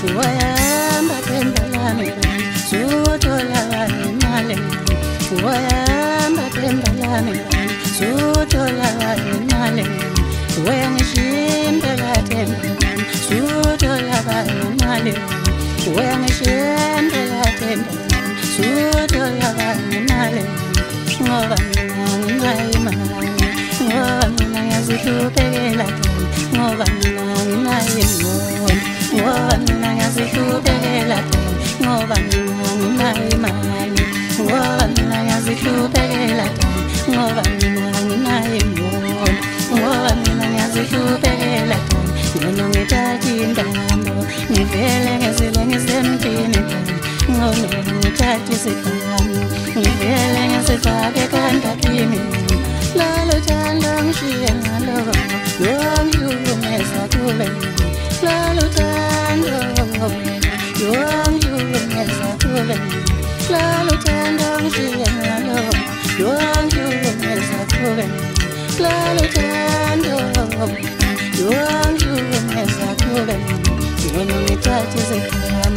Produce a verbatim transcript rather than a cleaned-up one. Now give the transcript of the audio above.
wayamba tembalame sutola imale wayamba tembalame sutola imale wengishindela tembalame sutola imale wengishindela tembalame sutola imale ngoba mina nginaimali ngoba mina ngiyazihluphekela ngoba mina nginayimali ngoba mina ngiyazihluphekela ngoba mina nginayimali ngoba mina ngiyazihluphekela ngoba mina nginayimali ngoba mina ngiyazihluphekela ngoba ngithatha intambo ngivele ngizile ngisemthini ngoba ngithatha isidambu ngivele ngisifake ekhanda kimi lalo thando ngishiye ngalo yongihlukumeza kube lalo thando yongihlukumeza kube lalo thando ngishiye ngalo yongihlukumeza kube lalo thando yongihlukumeza kube ngithatha isikhathi